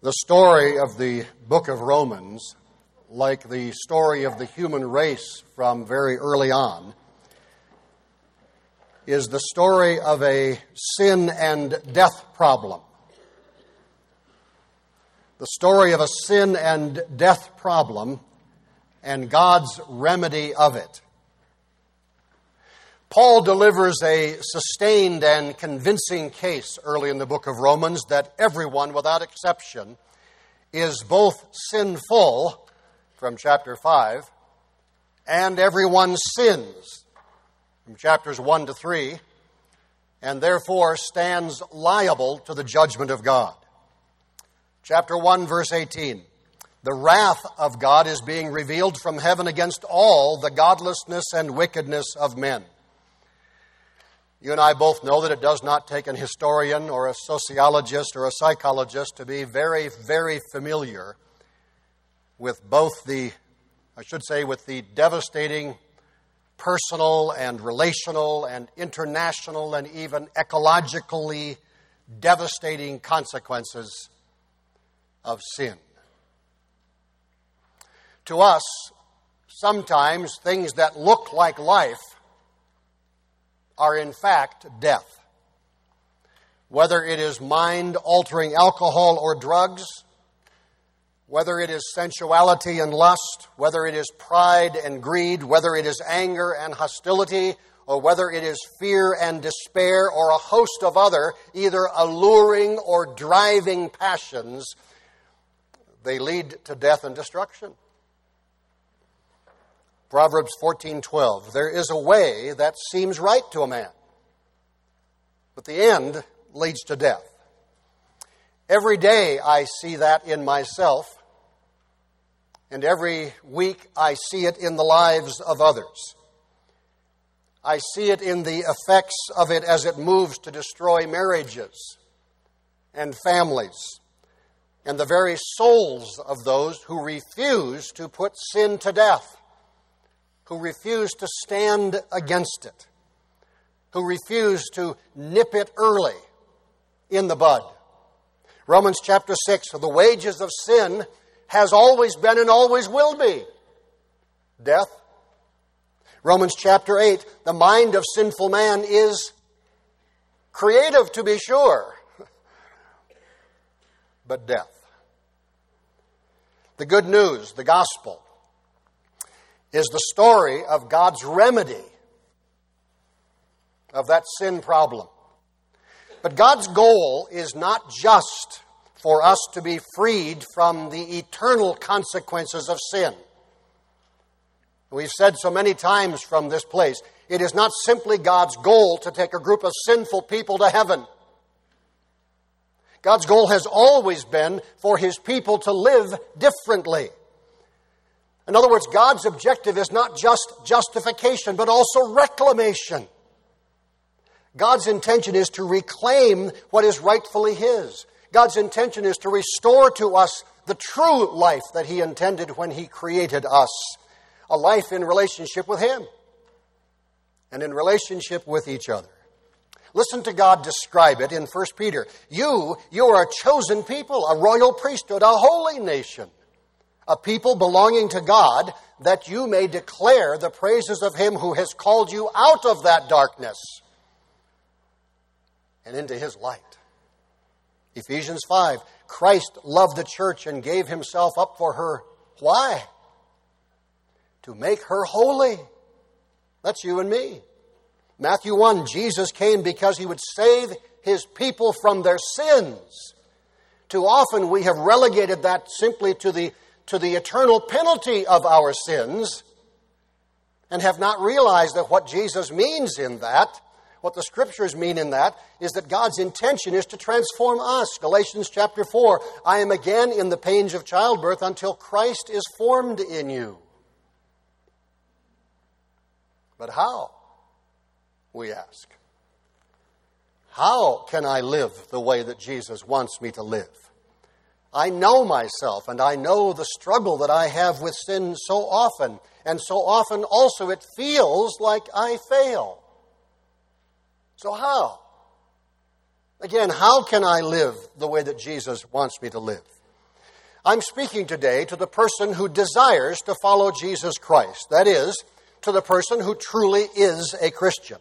The story of the book of Romans, like the story of the human race from very early on, is the story of a sin and death problem. The story of a sin and death problem and God's remedy of it. Paul delivers a sustained and convincing case early in the book of Romans that everyone, without exception, is both sinful, from chapter 5, and everyone sins, from chapters 1 to 3, and therefore stands liable to the judgment of God. Chapter 1, verse 18. The wrath of God is being revealed from heaven against all the godlessness and wickedness of men. You and I both know that it does not take an historian or a sociologist or a psychologist to be very, very familiar with both with the devastating personal and relational and international and even ecologically devastating consequences of sin. To us, sometimes things that look like life are in fact death. Whether it is mind-altering alcohol or drugs, whether it is sensuality and lust, whether it is pride and greed, whether it is anger and hostility, or whether it is fear and despair, or a host of other, either alluring or driving passions, they lead to death and destruction. Proverbs 14:12, there is a way that seems right to a man, but the end leads to death. Every day I see that in myself, and every week I see it in the lives of others. I see it in the effects of it as it moves to destroy marriages and families and the very souls of those who refuse to put sin to death, who refuse to stand against it, who refuse to nip it early in the bud. Romans chapter 6, the wages of sin has always been and always will be death. Romans chapter 8, the mind of sinful man is creative, to be sure, but death. The good news, the gospel, is the story of God's remedy of that sin problem. But God's goal is not just for us to be freed from the eternal consequences of sin. We've said so many times from this place, it is not simply God's goal to take a group of sinful people to heaven. God's goal has always been for His people to live differently. In other words, God's objective is not just justification, but also reclamation. God's intention is to reclaim what is rightfully His. God's intention is to restore to us the true life that He intended when He created us. A life in relationship with Him and in relationship with each other. Listen to God describe it in 1 Peter. You are a chosen people, a royal priesthood, a holy nation, a people belonging to God, that you may declare the praises of Him who has called you out of that darkness and into His light. Ephesians 5, Christ loved the church and gave Himself up for her. Why? To make her holy. That's you and me. Matthew 1, Jesus came because He would save His people from their sins. Too often we have relegated that simply to the eternal penalty of our sins and have not realized that what Jesus means in that, what the Scriptures mean in that, is that God's intention is to transform us. Galatians chapter 4, I am again in the pains of childbirth until Christ is formed in you. But how? We ask. How can I live the way that Jesus wants me to live? I know myself, and I know the struggle that I have with sin so often. And so often also it feels like I fail. So how? Again, how can I live the way that Jesus wants me to live? I'm speaking today to the person who desires to follow Jesus Christ. That is, to the person who truly is a Christian.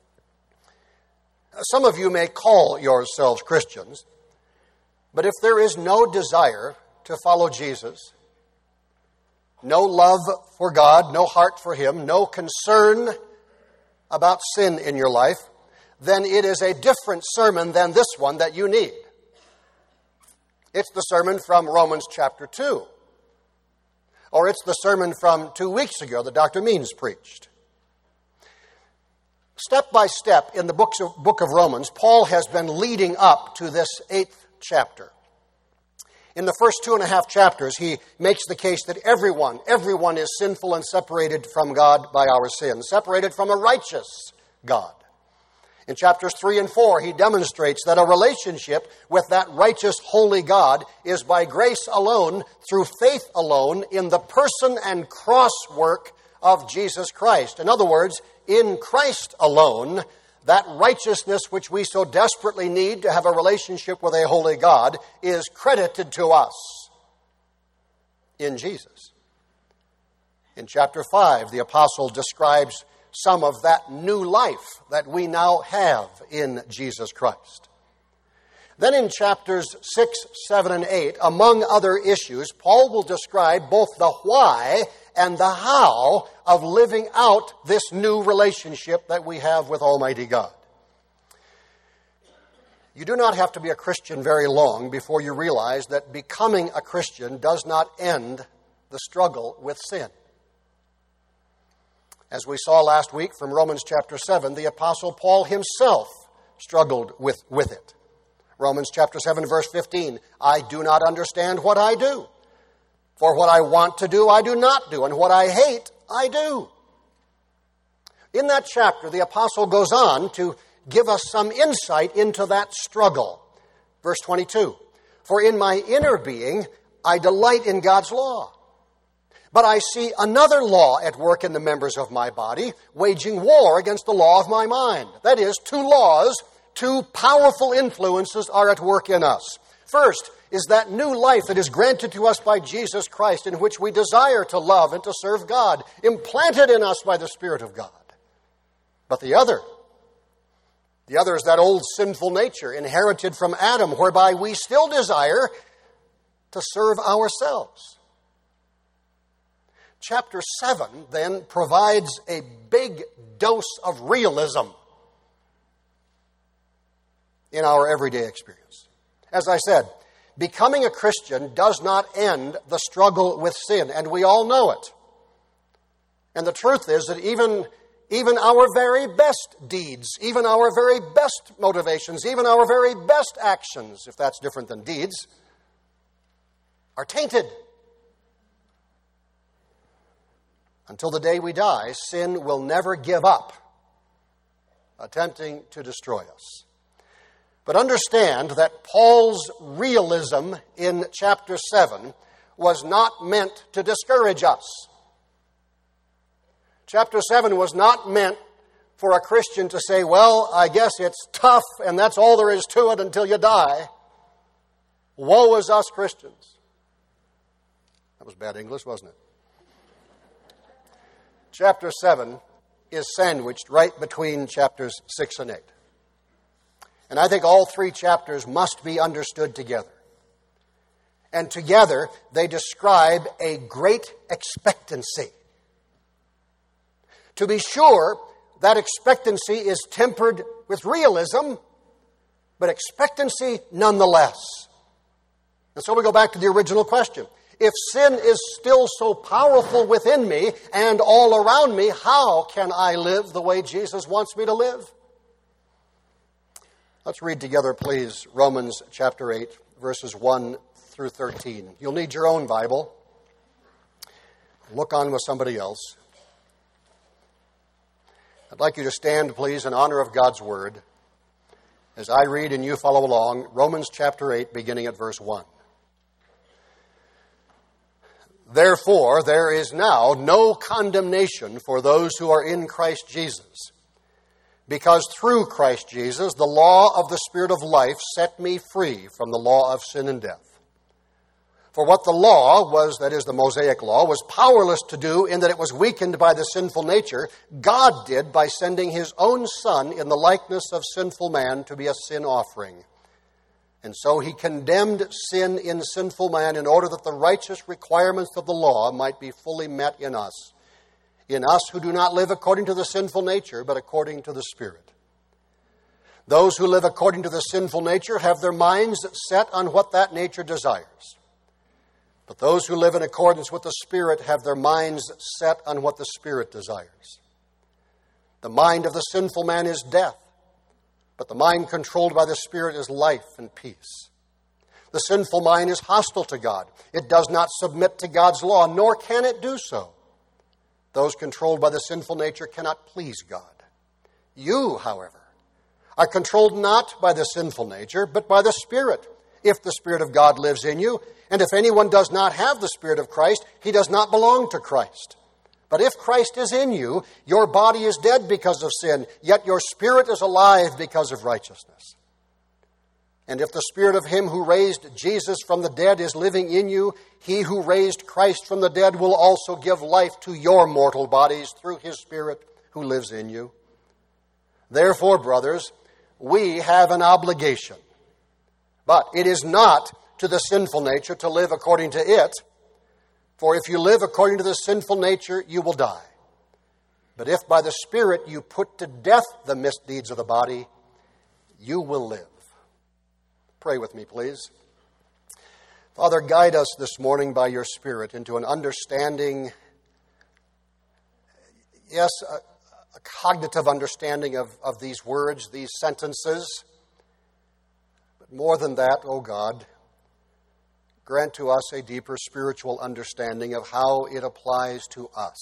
Some of you may call yourselves Christians, but if there is no desire to follow Jesus, no love for God, no heart for Him, no concern about sin in your life, then it is a different sermon than this one that you need. It's the sermon from Romans chapter 2. Or it's the sermon from 2 weeks ago that Dr. Means preached. Step by step in the book of Romans, Paul has been leading up to this 8th chapter. In the first 2.5 chapters, he makes the case that everyone is sinful and separated from God by our sins, separated from a righteous God. In chapters 3 and 4, he demonstrates that a relationship with that righteous, holy God is by grace alone, through faith alone, in the person and cross work of Jesus Christ. In other words, in Christ alone, that righteousness which we so desperately need to have a relationship with a holy God is credited to us in Jesus. In chapter 5, the apostle describes some of that new life that we now have in Jesus Christ. Then in chapters 6, 7, and 8, among other issues, Paul will describe both the why and the how of living out this new relationship that we have with Almighty God. You do not have to be a Christian very long before you realize that becoming a Christian does not end the struggle with sin. As we saw last week from Romans chapter 7, the Apostle Paul himself struggled with it. Romans chapter 7, verse 15, I do not understand what I do. For what I want to do, I do not do, and what I hate, I do. In that chapter, the apostle goes on to give us some insight into that struggle. Verse 22, for in my inner being, I delight in God's law. But I see another law at work in the members of my body, waging war against the law of my mind. That is, two laws, two powerful influences are at work in us. First is that new life that is granted to us by Jesus Christ, in which we desire to love and to serve God, implanted in us by the Spirit of God. But the other is that old sinful nature inherited from Adam, whereby we still desire to serve ourselves. Chapter 7 then provides a big dose of realism in our everyday experience. As I said, becoming a Christian does not end the struggle with sin, and we all know it. And the truth is that even our very best deeds, even our very best motivations, even our very best actions, if that's different than deeds, are tainted. Until the day we die, sin will never give up attempting to destroy us. But understand that Paul's realism in chapter 7 was not meant to discourage us. Chapter 7 was not meant for a Christian to say, well, I guess it's tough and that's all there is to it until you die. Woe is us Christians. That was bad English, wasn't it? Chapter 7 is sandwiched right between chapters 6 and 8. And I think all three chapters must be understood together. And together, they describe a great expectancy. To be sure, that expectancy is tempered with realism, but expectancy nonetheless. And so we go back to the original question. If sin is still so powerful within me and all around me, how can I live the way Jesus wants me to live? Let's read together, please, Romans chapter 8, verses 1 through 13. You'll need your own Bible. Look on with somebody else. I'd like you to stand, please, in honor of God's Word as I read and you follow along. Romans chapter 8, beginning at verse 1. Therefore, there is now no condemnation for those who are in Christ Jesus, because through Christ Jesus, the law of the Spirit of life set me free from the law of sin and death. For what the law was, that is the Mosaic law, was powerless to do in that it was weakened by the sinful nature, God did by sending His own Son in the likeness of sinful man to be a sin offering. And so He condemned sin in sinful man in order that the righteous requirements of the law might be fully met in us who do not live according to the sinful nature, but according to the Spirit. Those who live according to the sinful nature have their minds set on what that nature desires. But those who live in accordance with the Spirit have their minds set on what the Spirit desires. The mind of the sinful man is death, but the mind controlled by the Spirit is life and peace. The sinful mind is hostile to God. It does not submit to God's law, nor can it do so. Those controlled by the sinful nature cannot please God. You, however, are controlled not by the sinful nature, but by the Spirit, if the Spirit of God lives in you. And if anyone does not have the Spirit of Christ, he does not belong to Christ. But if Christ is in you, your body is dead because of sin, yet your spirit is alive because of righteousness. And if the Spirit of Him who raised Jesus from the dead is living in you, He who raised Christ from the dead will also give life to your mortal bodies through His Spirit who lives in you. Therefore, brothers, we have an obligation. But it is not to the sinful nature to live according to it. For if you live according to the sinful nature, you will die. But if by the Spirit you put to death the misdeeds of the body, you will live. Pray with me, please. Father, guide us this morning by your Spirit into an understanding, yes, a cognitive understanding of these words, these sentences. But more than that, O God, grant to us a deeper spiritual understanding of how it applies to us.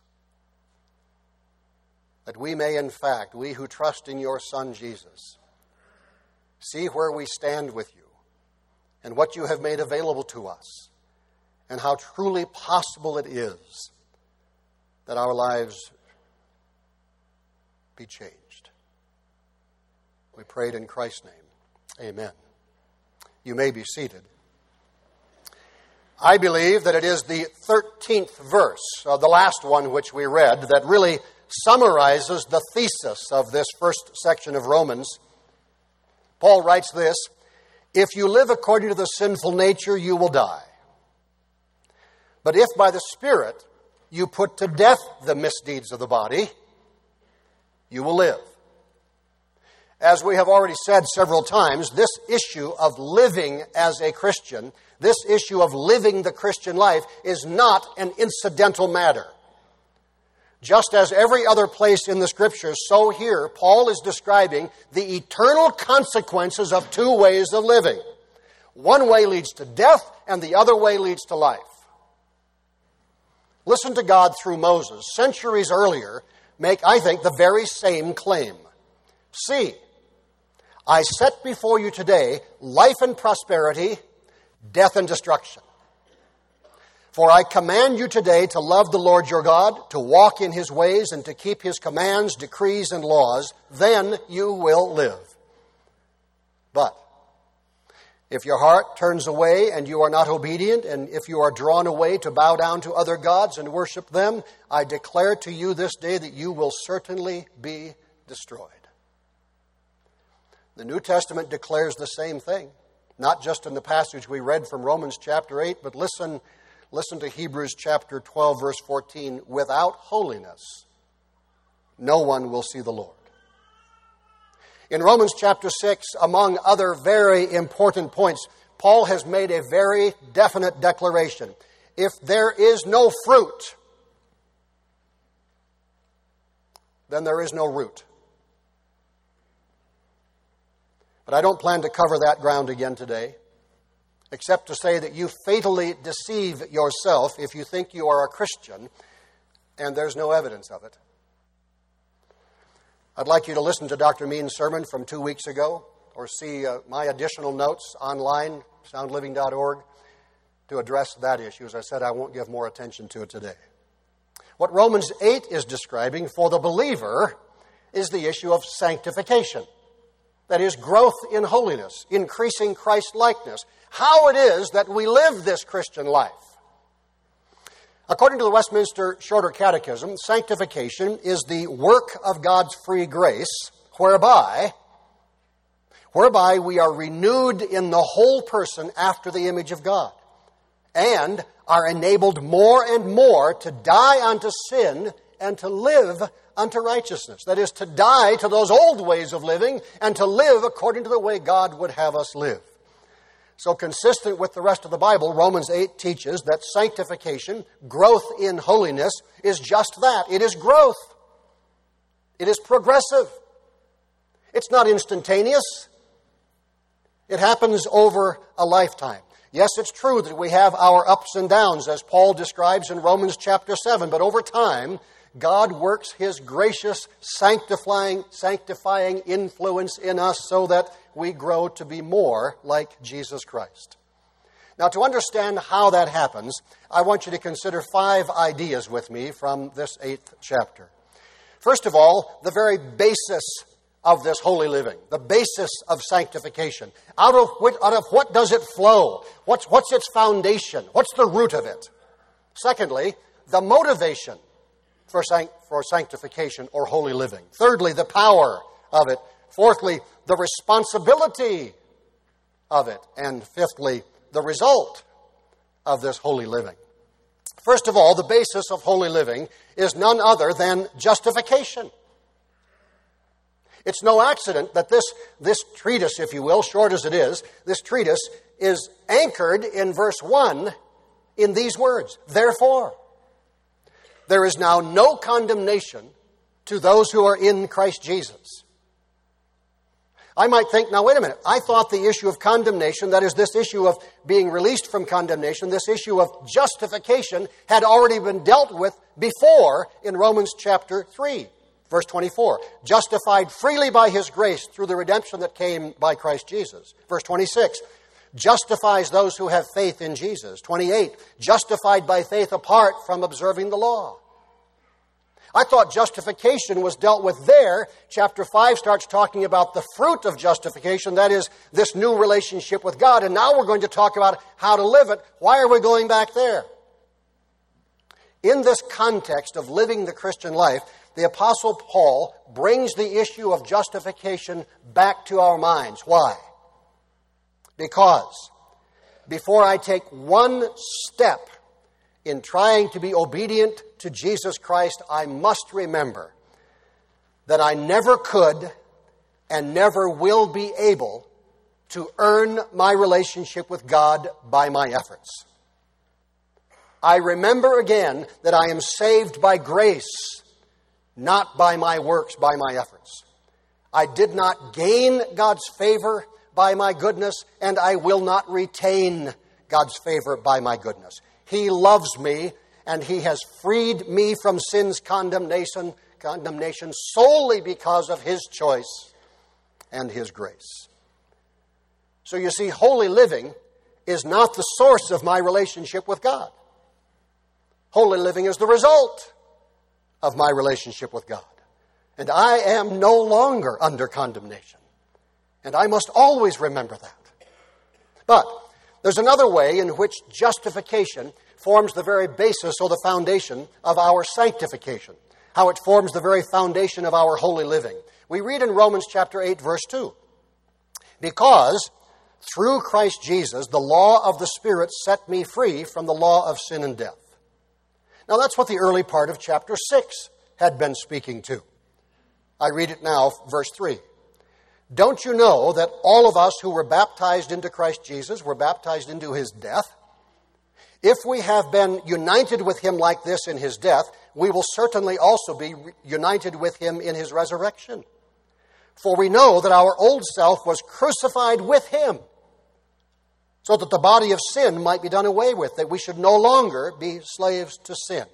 That we may, in fact, we who trust in your Son Jesus, see where we stand with you and what you have made available to us and how truly possible it is that our lives be changed. We prayed in Christ's name. Amen. You may be seated. I believe that it is the 13th verse, the last one which we read, that really summarizes the thesis of this first section of Romans. Paul writes this: if you live according to the sinful nature, you will die. But if by the Spirit you put to death the misdeeds of the body, you will live. As we have already said several times, this issue of living as a Christian, this issue of living the Christian life, is not an incidental matter. Just as every other place in the Scriptures, so here Paul is describing the eternal consequences of two ways of living. One way leads to death, and the other way leads to life. Listen to God through Moses, centuries earlier, make, I think, the very same claim. See, I set before you today life and prosperity, death and destruction. For I command you today to love the Lord your God, to walk in His ways, and to keep His commands, decrees, and laws. Then you will live. But if your heart turns away and you are not obedient, and if you are drawn away to bow down to other gods and worship them, I declare to you this day that you will certainly be destroyed. The New Testament declares the same thing, not just in the passage we read from Romans chapter 8, but listen to Hebrews chapter 12, verse 14. Without holiness, no one will see the Lord. In Romans chapter 6, among other very important points, Paul has made a very definite declaration. If there is no fruit, then there is no root. But I don't plan to cover that ground again today, except to say that you fatally deceive yourself if you think you are a Christian and there's no evidence of it. I'd like you to listen to Dr. Means' sermon from 2 weeks ago, or see my additional notes online, soundliving.org, to address that issue. As I said, I won't give more attention to it today. What Romans 8 is describing for the believer is the issue of sanctification. That is, growth in holiness, increasing Christ-likeness. How it is that we live this Christian life. According to the Westminster Shorter Catechism, sanctification is the work of God's free grace, whereby we are renewed in the whole person after the image of God, and are enabled more and more to die unto sin and to live unto righteousness. That is, to die to those old ways of living and to live according to the way God would have us live. So consistent with the rest of the Bible, Romans 8 teaches that sanctification, growth in holiness, is just that. It is growth. It is progressive. It's not instantaneous. It happens over a lifetime. Yes, it's true that we have our ups and downs, as Paul describes in Romans chapter 7, but over time, God works His gracious, sanctifying influence in us so that we grow to be more like Jesus Christ. Now, to understand how that happens, I want you to consider 5 ideas with me from this 8th chapter. First of all, the very basis of this holy living, the basis of sanctification. Out of what does it flow? What's its foundation? What's the root of it? Secondly, the motivation for sanctification or holy living. Thirdly, the power of it. Fourthly, the responsibility of it. And fifthly, the result of this holy living. First of all, the basis of holy living is none other than justification. It's no accident that this treatise, if you will, short as it is, this treatise is anchored in verse 1 in these words, therefore. There is now no condemnation to those who are in Christ Jesus. I might think, now wait a minute, I thought the issue of condemnation, that is this issue of being released from condemnation, this issue of justification had already been dealt with before in Romans chapter 3, verse 24. Justified freely by His grace through the redemption that came by Christ Jesus. Verse 26. Justifies those who have faith in Jesus. 28, justified by faith apart from observing the law. I thought justification was dealt with there. Chapter 5 starts talking about the fruit of justification, that is, this new relationship with God. And now we're going to talk about how to live it. Why are we going back there? In this context of living the Christian life, the Apostle Paul brings the issue of justification back to our minds. Why? Because before I take one step in trying to be obedient to Jesus Christ, I must remember that I never could and never will be able to earn my relationship with God by my efforts. I remember again that I am saved by grace, not by my works, by my efforts. I did not gain God's favor by my goodness, and I will not retain God's favor by my goodness. He loves me, and He has freed me from sin's condemnation solely because of His choice and His grace. So you see, holy living is not the source of my relationship with God. Holy living is the result of my relationship with God. And I am no longer under condemnation. And I must always remember that. But there's another way in which justification forms the very basis or the foundation of our sanctification. How it forms the very foundation of our holy living. We read in Romans chapter 8, verse 2. Because through Christ Jesus, the law of the Spirit set me free from the law of sin and death. Now that's what the early part of chapter 6 had been speaking to. I read it now, verse 3. Don't you know that all of us who were baptized into Christ Jesus were baptized into His death? If we have been united with Him like this in His death, we will certainly also be united with Him in His resurrection. For we know that our old self was crucified with Him, so that the body of sin might be done away with, that we should no longer be slaves to sin.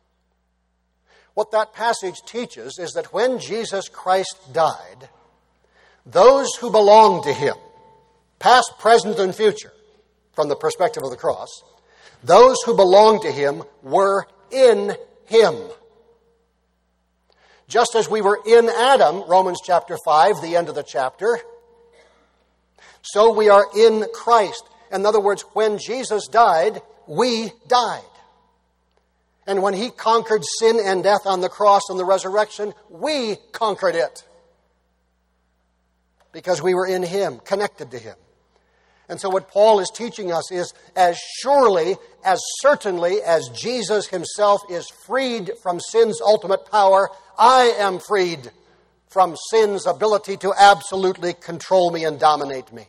What that passage teaches is that when Jesus Christ died, those who belong to Him, past, present, and future, from the perspective of the cross, those who belong to Him were in Him. Just as we were in Adam, Romans chapter 5, the end of the chapter, so we are in Christ. In other words, when Jesus died, we died. And when He conquered sin and death on the cross and the resurrection, we conquered it. Because we were in Him, connected to Him. And so what Paul is teaching us is, as surely, as certainly as Jesus Himself is freed from sin's ultimate power, I am freed from sin's ability to absolutely control me and dominate me.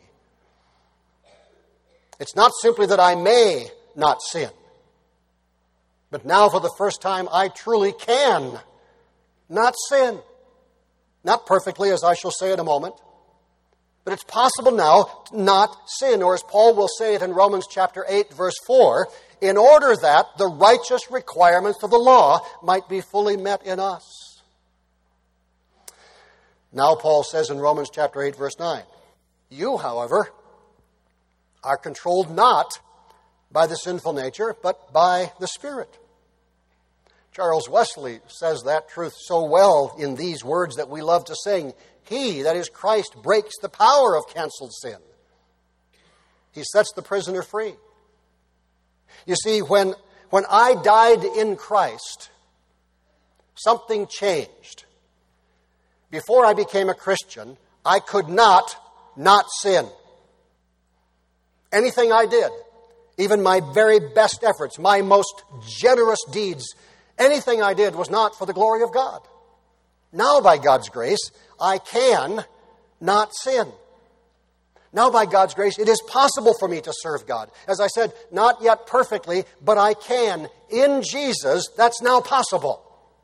It's not simply that I may not sin, but now for the first time I truly can not sin. Not perfectly, as I shall say in a moment, but it's possible now to not sin, or as Paul will say it in Romans chapter 8, verse 4, in order that the righteous requirements of the law might be fully met in us. Now Paul says in Romans chapter 8, verse 9, you, however, are controlled not by the sinful nature, but by the Spirit. Charles Wesley says that truth so well in these words that we love to sing. He, that is Christ, breaks the power of canceled sin. He sets the prisoner free. You see, when I died in Christ, something changed. Before I became a Christian, I could not sin. Anything I did, even my very best efforts, my most generous deeds, anything I did was not for the glory of God. Now, by God's grace, I can not sin. Now, by God's grace, it is possible for me to serve God. As I said, not yet perfectly, but I can. In Jesus, that's now possible.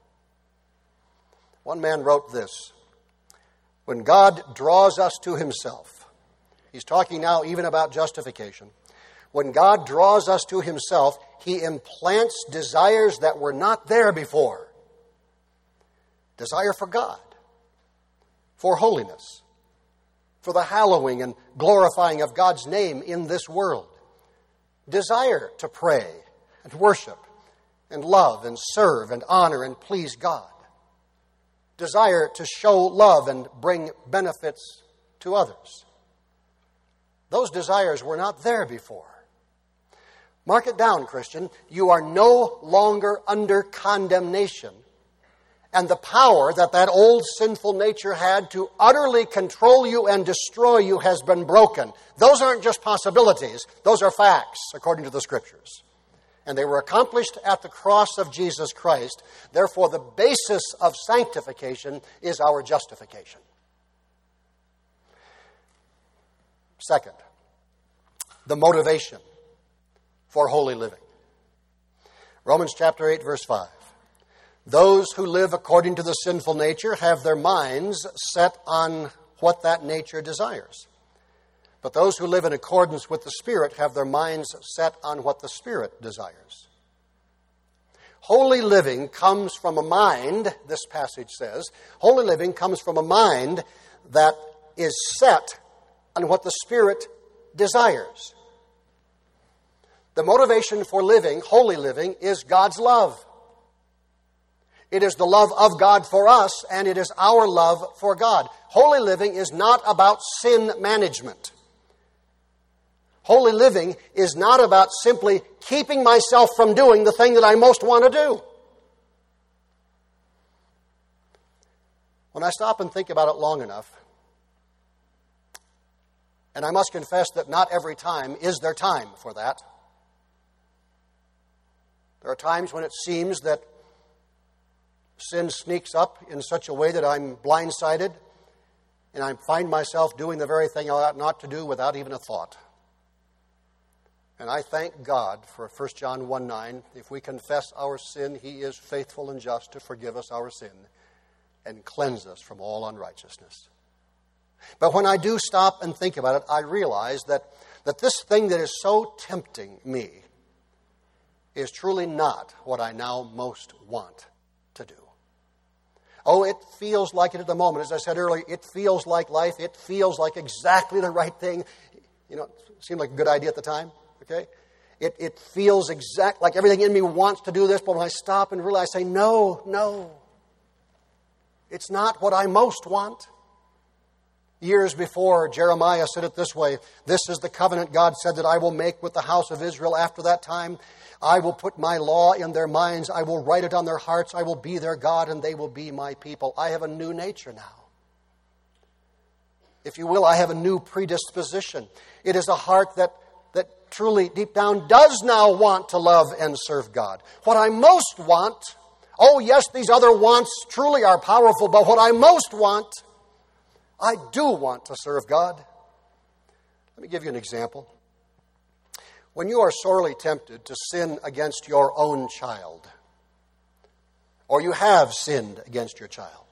One man wrote this: when God draws us to Himself, he's talking now even about justification. When God draws us to Himself, He implants desires that were not there before. Desire for God, for holiness, for the hallowing and glorifying of God's name in this world. Desire to pray and worship and love and serve and honor and please God. Desire to show love and bring benefits to others. Those desires were not there before. Mark it down, Christian. You are no longer under condemnation. And the power that old sinful nature had to utterly control you and destroy you has been broken. Those aren't just possibilities. Those are facts, according to the Scriptures. And they were accomplished at the cross of Jesus Christ. Therefore, the basis of sanctification is our justification. Second, the motivation for holy living. Romans chapter 8, verse 5. Those who live according to the sinful nature have their minds set on what that nature desires. But those who live in accordance with the Spirit have their minds set on what the Spirit desires. Holy living comes from a mind, this passage says, holy living comes from a mind that is set on what the Spirit desires. The motivation for living, holy living, is God's love. It is the love of God for us, and it is our love for God. Holy living is not about sin management. Holy living is not about simply keeping myself from doing the thing that I most want to do. When I stop and think about it long enough, and I must confess that not every time is there time for that. There are times when it seems that sin sneaks up in such a way that I'm blindsided and I find myself doing the very thing I ought not to do without even a thought. And I thank God for 1 John 1:9. If we confess our sin, He is faithful and just to forgive us our sin and cleanse us from all unrighteousness. But when I do stop and think about it, I realize that this thing that is so tempting me is truly not what I now most want to do. Oh, it feels like it at the moment. As I said earlier, it feels like life. It feels like exactly the right thing. You know, it seemed like a good idea at the time, okay? It feels like everything in me wants to do this, but when I stop and realize, I say, no. It's not what I most want. Years before, Jeremiah said it this way, "This is the covenant God said that I will make with the house of Israel after that time. I will put my law in their minds. I will write it on their hearts. I will be their God, and they will be my people." I have a new nature now. If you will, I have a new predisposition. It is a heart that truly, deep down, does now want to love and serve God. What I most want, oh yes, these other wants truly are powerful, but what I most want, I do want to serve God. Let me give you an example. When you are sorely tempted to sin against your own child, or you have sinned against your child,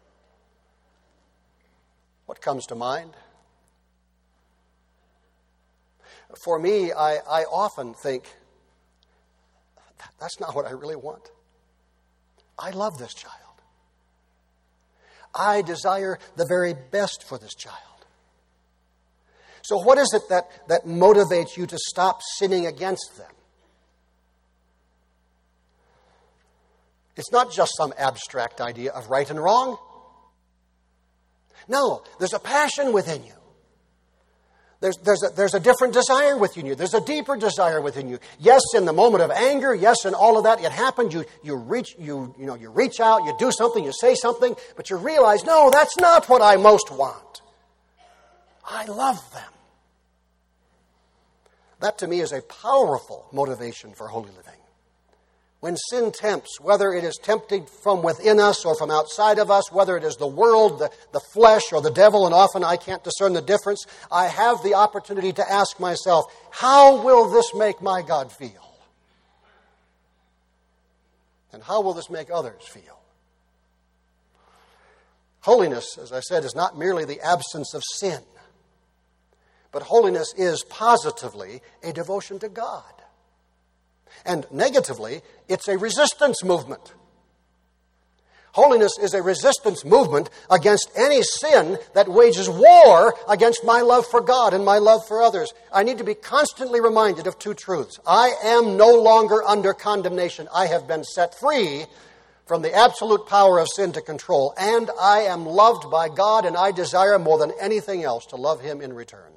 what comes to mind? For me, I often think, that's not what I really want. I love this child. I desire the very best for this child. So what is it that motivates you to stop sinning against them? It's not just some abstract idea of right and wrong. No, there's a passion within you. There's a different desire within you. There's a deeper desire within you. Yes, in the moment of anger, yes, in all of that, it happened. You reach out, you do something, you say something, but you realize, no, that's not what I most want. I love them. That to me is a powerful motivation for holy living. When sin tempts, whether it is tempted from within us or from outside of us, whether it is the world, the flesh, or the devil, and often I can't discern the difference, I have the opportunity to ask myself, how will this make my God feel? And how will this make others feel? Holiness, as I said, is not merely the absence of sin, but holiness is positively a devotion to God. And negatively, it's a resistance movement. Holiness is a resistance movement against any sin that wages war against my love for God and my love for others. I need to be constantly reminded of two truths. I am no longer under condemnation. I have been set free from the absolute power of sin to control, and I am loved by God, and I desire more than anything else to love Him in return.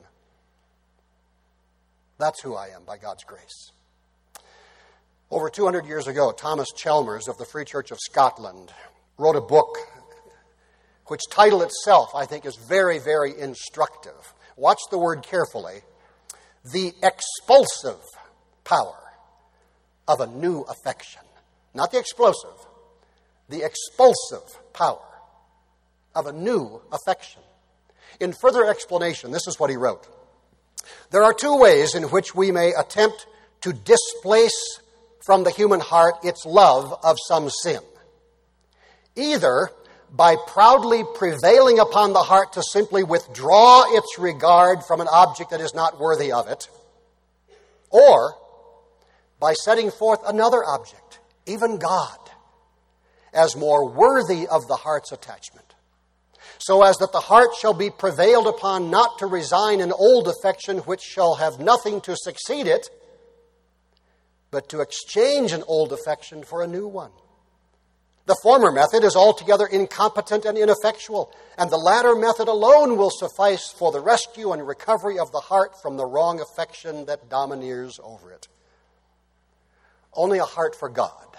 That's who I am by God's grace. Over 200 years ago, Thomas Chalmers of the Free Church of Scotland wrote a book which title itself, I think, is very, very instructive. Watch the word carefully. The expulsive power of a new affection. Not the explosive. The expulsive power of a new affection. In further explanation, this is what he wrote. There are two ways in which we may attempt to displace from the human heart its love of some sin. Either by proudly prevailing upon the heart to simply withdraw its regard from an object that is not worthy of it, or by setting forth another object, even God, as more worthy of the heart's attachment, so as that the heart shall be prevailed upon not to resign an old affection which shall have nothing to succeed it, but to exchange an old affection for a new one. The former method is altogether incompetent and ineffectual, and the latter method alone will suffice for the rescue and recovery of the heart from the wrong affection that domineers over it. Only a heart for God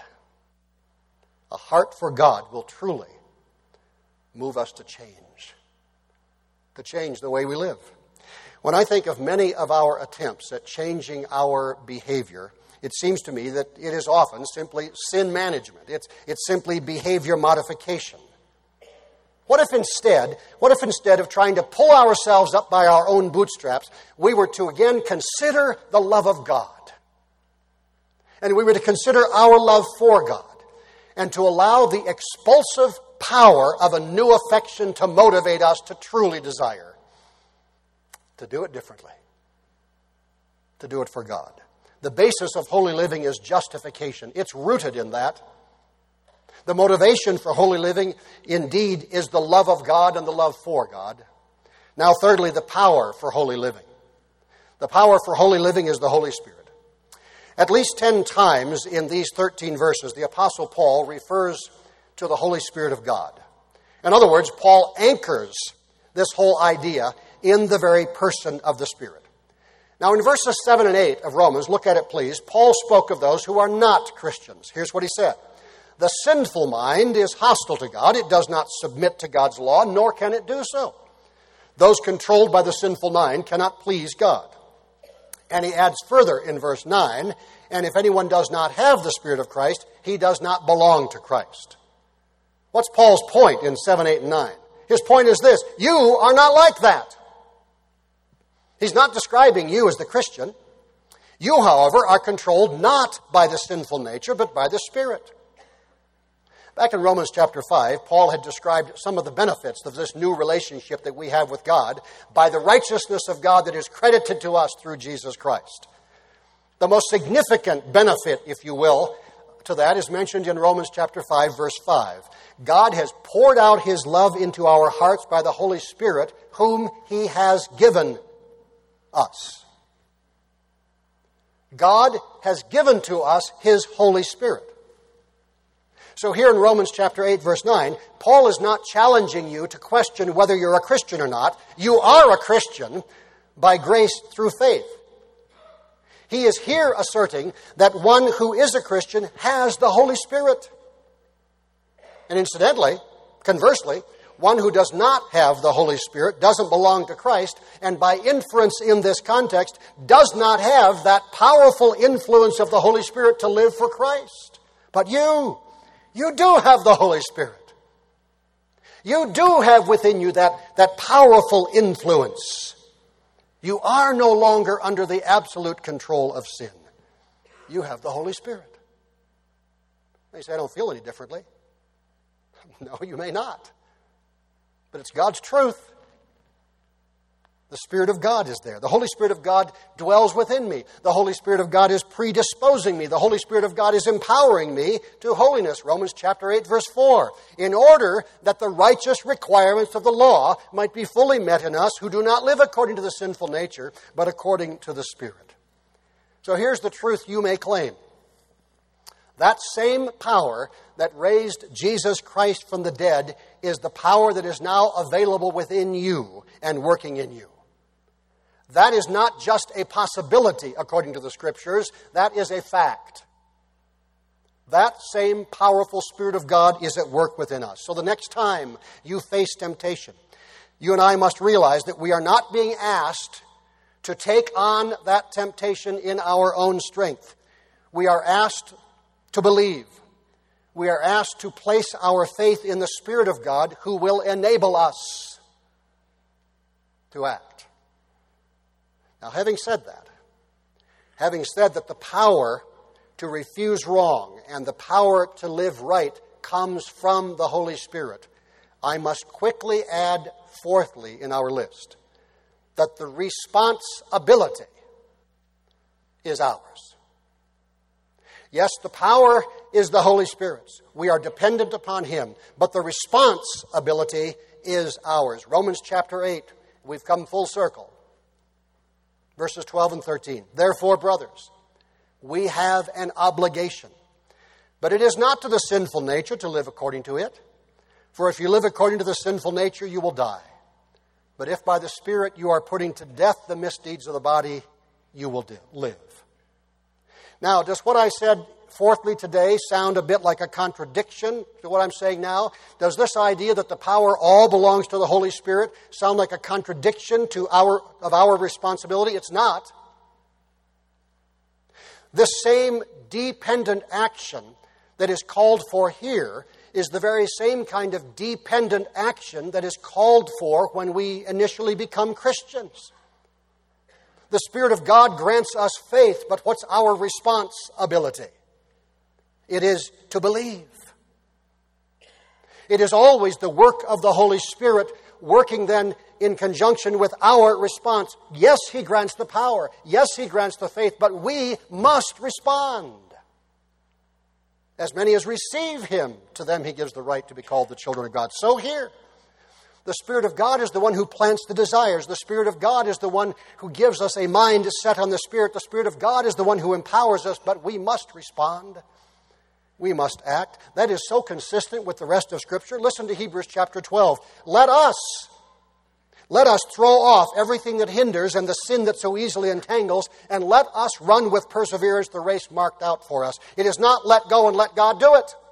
will truly move us to change the way we live. When I think of many of our attempts at changing our behavior, it seems to me that it is often simply sin management. It's simply behavior modification. What if instead of trying to pull ourselves up by our own bootstraps, we were to again consider the love of God? And we were to consider our love for God, and to allow the expulsive power of a new affection to motivate us to truly desire to do it differently, to do it for God. The basis of holy living is justification. It's rooted in that. The motivation for holy living, indeed, is the love of God and the love for God. Now, thirdly, the power for holy living. The power for holy living is the Holy Spirit. At least 10 times in these 13 verses, the Apostle Paul refers to the Holy Spirit of God. In other words, Paul anchors this whole idea in the very person of the Spirit. Now, in verses 7 and 8 of Romans, look at it please, Paul spoke of those who are not Christians. Here's what he said. The sinful mind is hostile to God. It does not submit to God's law, nor can it do so. Those controlled by the sinful mind cannot please God. And he adds further in verse 9, and if anyone does not have the Spirit of Christ, he does not belong to Christ. What's Paul's point in 7, 8, and 9? His point is this: you are not like that. He's not describing you as the Christian. You, however, are controlled not by the sinful nature, but by the Spirit. Back in Romans chapter 5, Paul had described some of the benefits of this new relationship that we have with God by the righteousness of God that is credited to us through Jesus Christ. The most significant benefit, if you will, to that is mentioned in Romans chapter 5, verse 5. God has poured out His love into our hearts by the Holy Spirit, whom He has given us. God has given to us His Holy Spirit. So here in Romans chapter 8, verse 9, Paul is not challenging you to question whether you're a Christian or not. You are a Christian by grace through faith. He is here asserting that one who is a Christian has the Holy Spirit. And incidentally, conversely, one who does not have the Holy Spirit doesn't belong to Christ, and by inference in this context, does not have that powerful influence of the Holy Spirit to live for Christ. But you do have the Holy Spirit. You do have within you that powerful influence. You are no longer under the absolute control of sin. You have the Holy Spirit. You say, I don't feel any differently. No, you may not. But it's God's truth. The Spirit of God is there. The Holy Spirit of God dwells within me. The Holy Spirit of God is predisposing me. The Holy Spirit of God is empowering me to holiness. Romans chapter 8, verse 4. In order that the righteous requirements of the law might be fully met in us who do not live according to the sinful nature, but according to the Spirit. So here's the truth you may claim. That same power that raised Jesus Christ from the dead is the power that is now available within you and working in you. That is not just a possibility, according to the Scriptures. That is a fact. That same powerful Spirit of God is at work within us. So the next time you face temptation, you and I must realize that we are not being asked to take on that temptation in our own strength. We are asked to believe. We are asked to place our faith in the Spirit of God who will enable us to act. Now, having said that the power to refuse wrong and the power to live right comes from the Holy Spirit, I must quickly add, fourthly in our list, that the responsibility is ours. Yes, the power is the Holy Spirit's. We are dependent upon Him, but the responsibility is ours. Romans chapter 8, we've come full circle. Verses 12 and 13. Therefore, brothers, we have an obligation, but it is not to the sinful nature to live according to it. For if you live according to the sinful nature, you will die. But if by the Spirit you are putting to death the misdeeds of the body, you will live. Now, does what I said fourthly today sound a bit like a contradiction to what I'm saying now? Does this idea that the power all belongs to the Holy Spirit sound like a contradiction to our responsibility? It's not. This same dependent action that is called for here is the very same kind of dependent action that is called for when we initially become Christians. The Spirit of God grants us faith, but what's our responsibility? It is to believe. It is always the work of the Holy Spirit working then in conjunction with our response. Yes, He grants the power. Yes, He grants the faith, but we must respond. As many as receive Him, to them He gives the right to be called the children of God. So here, the Spirit of God is the one who plants the desires. The Spirit of God is the one who gives us a mind set on the Spirit. The Spirit of God is the one who empowers us, but we must respond. We must act. That is so consistent with the rest of Scripture. Listen to Hebrews chapter 12. Let us Let us throw off everything that hinders and the sin that so easily entangles, and let us run with perseverance the race marked out for us. It is not let go and let God do it.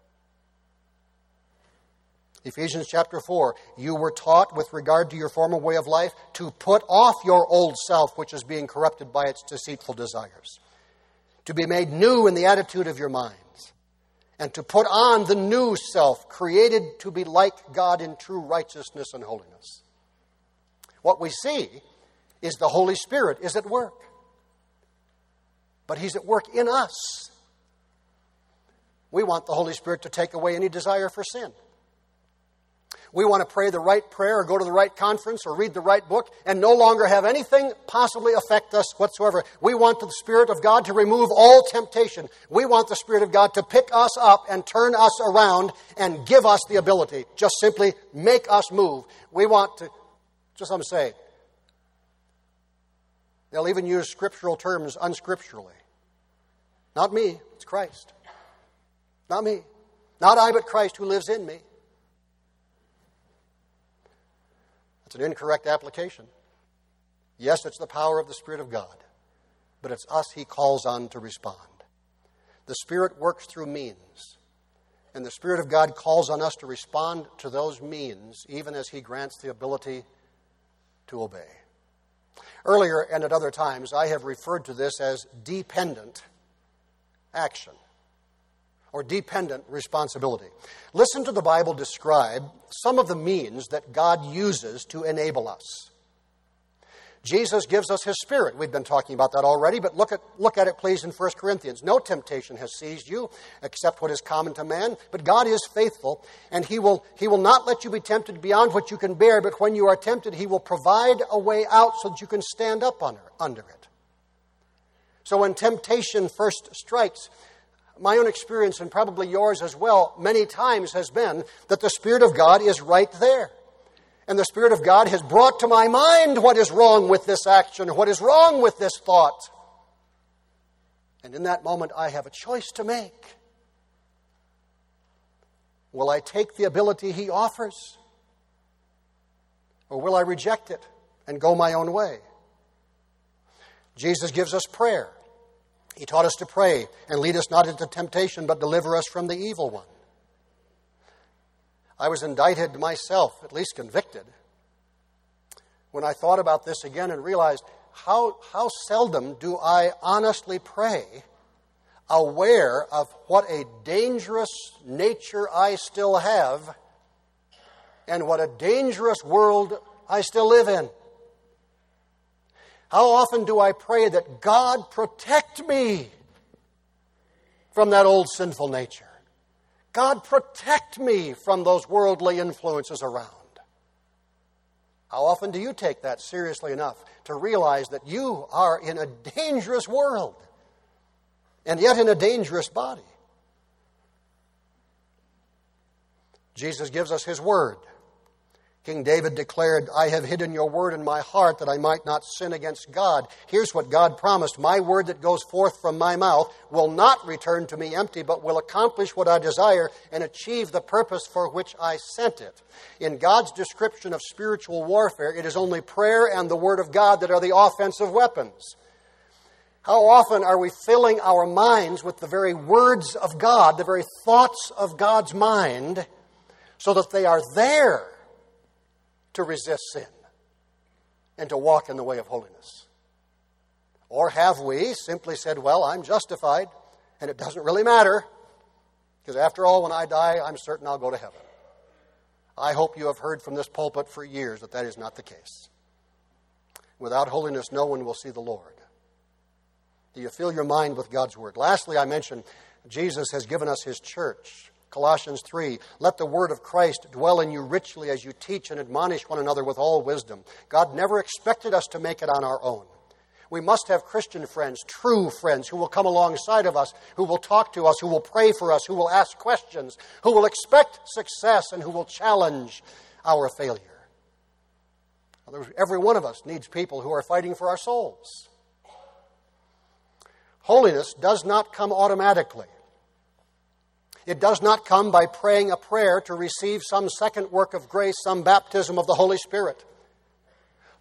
Ephesians chapter 4, you were taught with regard to your former way of life to put off your old self, which is being corrupted by its deceitful desires, to be made new in the attitude of your minds, and to put on the new self, created to be like God in true righteousness and holiness. What we see is the Holy Spirit is at work. But He's at work in us. We want the Holy Spirit to take away any desire for sin. We want to pray the right prayer or go to the right conference or read the right book and no longer have anything possibly affect us whatsoever. We want the Spirit of God to remove all temptation. We want the Spirit of God to pick us up and turn us around and give us the ability. Just simply make us move. We want to, just let me say, they'll even use scriptural terms unscripturally. Not me, it's Christ. Not me. Not I, but Christ who lives in me. It's an incorrect application. Yes, it's the power of the Spirit of God, but it's us He calls on to respond. The Spirit works through means, and the Spirit of God calls on us to respond to those means, even as He grants the ability to obey. Earlier and at other times, I have referred to this as dependent action, or dependent responsibility. Listen to the Bible describe some of the means that God uses to enable us. Jesus gives us His Spirit. We've been talking about that already, but look at it, please, in 1 Corinthians. No temptation has seized you except what is common to man, but God is faithful, and He will not let you be tempted beyond what you can bear, but when you are tempted, He will provide a way out so that you can stand up under it. So when temptation first strikes, my own experience, and probably yours as well, many times has been that the Spirit of God is right there. And the Spirit of God has brought to my mind what is wrong with this action, what is wrong with this thought. And in that moment, I have a choice to make. Will I take the ability He offers? Or will I reject it and go my own way? Jesus gives us prayer. He taught us to pray and lead us not into temptation, but deliver us from the evil one. I was indicted myself, at least convicted, when I thought about this again and realized how seldom do I honestly pray, aware of what a dangerous nature I still have and what a dangerous world I still live in. How often do I pray that God protect me from that old sinful nature? God protect me from those worldly influences around. How often do you take that seriously enough to realize that you are in a dangerous world and yet in a dangerous body? Jesus gives us His Word. King David declared, I have hidden your word in my heart that I might not sin against God. Here's what God promised. My word that goes forth from my mouth will not return to me empty, but will accomplish what I desire and achieve the purpose for which I sent it. In God's description of spiritual warfare, it is only prayer and the Word of God that are the offensive weapons. How often are we filling our minds with the very words of God, the very thoughts of God's mind, so that they are there to resist sin and to walk in the way of holiness? Or have we simply said, well, I'm justified and it doesn't really matter because after all, when I die, I'm certain I'll go to heaven. I hope you have heard from this pulpit for years that that is not the case. Without holiness, no one will see the Lord. Do you fill your mind with God's Word? Lastly, I mentioned Jesus has given us His church. Colossians 3, let the word of Christ dwell in you richly as you teach and admonish one another with all wisdom. God never expected us to make it on our own. We must have Christian friends, true friends, who will come alongside of us, who will talk to us, who will pray for us, who will ask questions, who will expect success, and who will challenge our failure. Every one of us needs people who are fighting for our souls. Holiness does not come automatically. It does not come by praying a prayer to receive some second work of grace, some baptism of the Holy Spirit.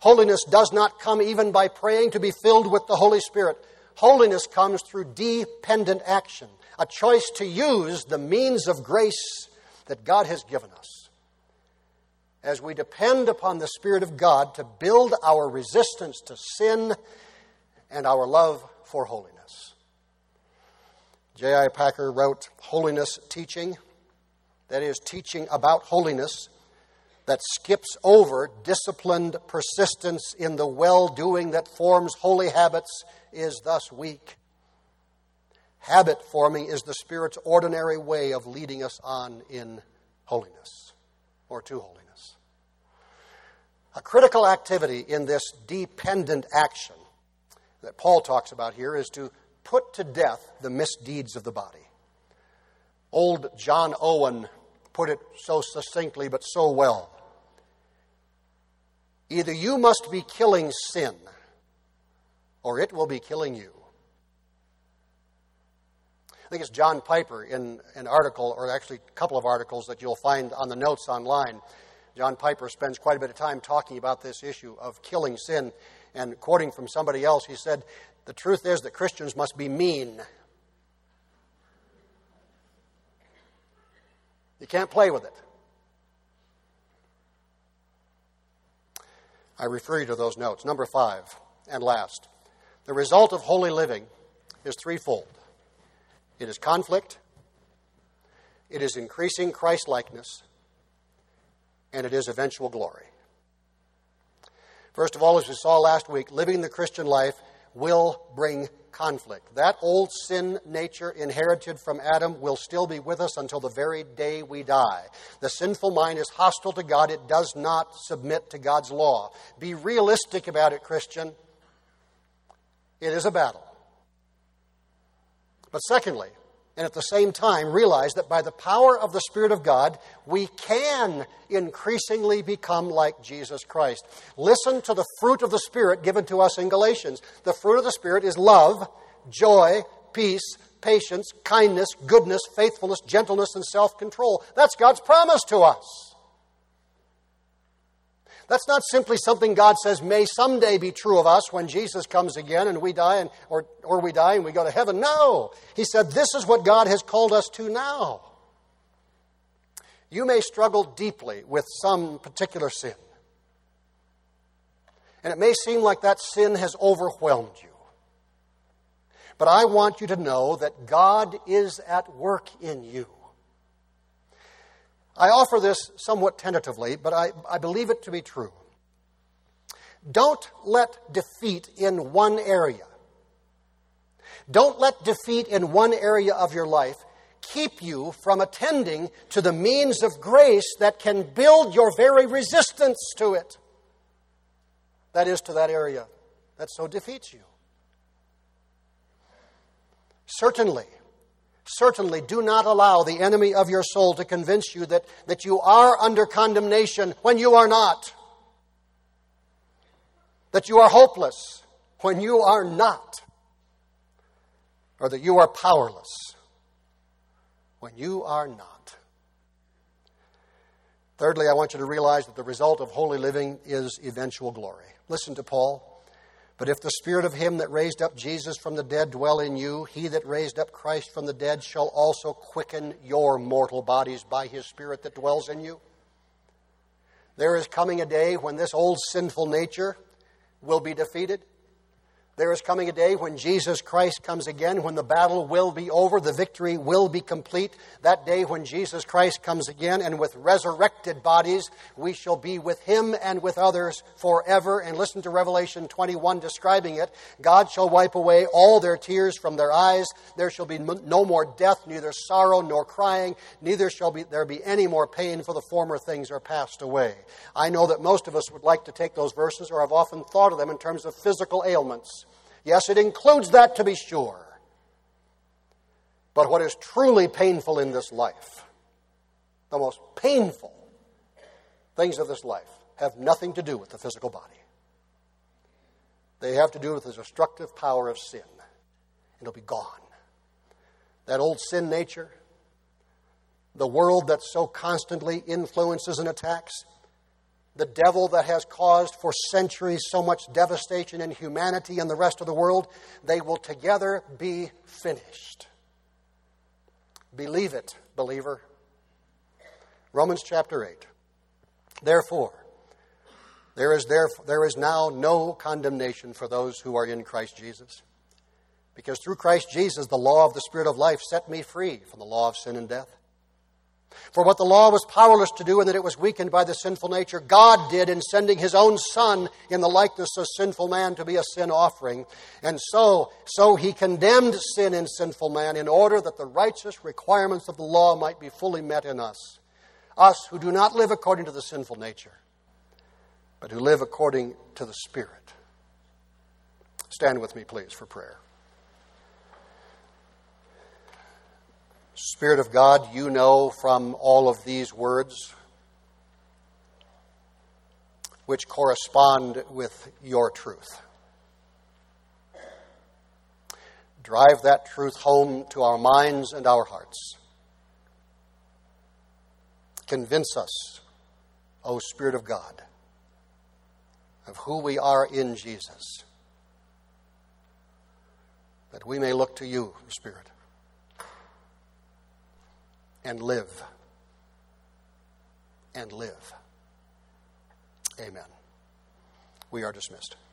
Holiness does not come even by praying to be filled with the Holy Spirit. Holiness comes through dependent action, a choice to use the means of grace that God has given us, as we depend upon the Spirit of God to build our resistance to sin and our love for holiness. J.I. Packer wrote, "Holiness teaching," that is, teaching about holiness, that skips over disciplined persistence in the well-doing that forms holy habits, is thus weak. Habit forming is the Spirit's ordinary way of leading us on in holiness, or to holiness. A critical activity in this dependent action that Paul talks about here is to put to death the misdeeds of the body. Old John Owen put it so succinctly but so well. Either you must be killing sin, or it will be killing you. I think it's John Piper in an article, or actually a couple of articles that you'll find on the notes online. John Piper spends quite a bit of time talking about this issue of killing sin, and quoting from somebody else, he said, "The truth is that Christians must be mean. You can't play with it." I refer you to those notes. Number 5, and last. The result of holy living is threefold. It is conflict, it is increasing Christ-likeness, and it is eventual glory. First of all, as we saw last week, living the Christian life will bring conflict. That old sin nature inherited from Adam will still be with us until the very day we die. The sinful mind is hostile to God. It does not submit to God's law. Be realistic about it, Christian. It is a battle. But secondly, and at the same time, realize that by the power of the Spirit of God, we can increasingly become like Jesus Christ. Listen to the fruit of the Spirit given to us in Galatians. The fruit of the Spirit is love, joy, peace, patience, kindness, goodness, faithfulness, gentleness, and self-control. That's God's promise to us. That's not simply something God says may someday be true of us when Jesus comes again and we die, or we die and we go to heaven. No. He said this is what God has called us to now. You may struggle deeply with some particular sin. And it may seem like that sin has overwhelmed you. But I want you to know that God is at work in you. I offer this somewhat tentatively, but I believe it to be true. Don't let defeat in one area. Don't let defeat in one area of your life keep you from attending to the means of grace that can build your very resistance to it. That is, to that area that so defeats you. Certainly do not allow the enemy of your soul to convince you that you are under condemnation when you are not. That you are hopeless when you are not. Or that you are powerless when you are not. Thirdly, I want you to realize that the result of holy living is eventual glory. Listen to Paul. But if the Spirit of him that raised up Jesus from the dead dwell in you, he that raised up Christ from the dead shall also quicken your mortal bodies by his Spirit that dwells in you. There is coming a day when this old sinful nature will be defeated. There is coming a day when Jesus Christ comes again, when the battle will be over, the victory will be complete. That day when Jesus Christ comes again, and with resurrected bodies, we shall be with him and with others forever. And listen to Revelation 21 describing it. God shall wipe away all their tears from their eyes. There shall be no more death, neither sorrow nor crying, neither shall there be any more pain, for the former things are passed away. I know that most of us would like to take those verses, or have often thought of them in terms of physical ailments. Yes, it includes that, to be sure. But what is truly painful in this life, the most painful things of this life, have nothing to do with the physical body. They have to do with the destructive power of sin. It'll be gone. That old sin nature, the world that so constantly influences and attacks, the devil that has caused for centuries so much devastation in humanity and the rest of the world, they will together be finished. Believe it, believer. Romans chapter 8. Therefore, there is now no condemnation for those who are in Christ Jesus. Because through Christ Jesus, the law of the Spirit of life set me free from the law of sin and death. For what the law was powerless to do, in that it was weakened by the sinful nature, God did in sending His own Son in the likeness of sinful man to be a sin offering. And so He condemned sin in sinful man in order that the righteous requirements of the law might be fully met in us. Us who do not live according to the sinful nature, but who live according to the Spirit. Stand with me, please, for prayer. Spirit of God, you know from all of these words, which correspond with your truth. Drive that truth home to our minds and our hearts. Convince us, O Spirit of God, of who we are in Jesus, that we may look to you, Spirit, and live. And live. Amen. We are dismissed.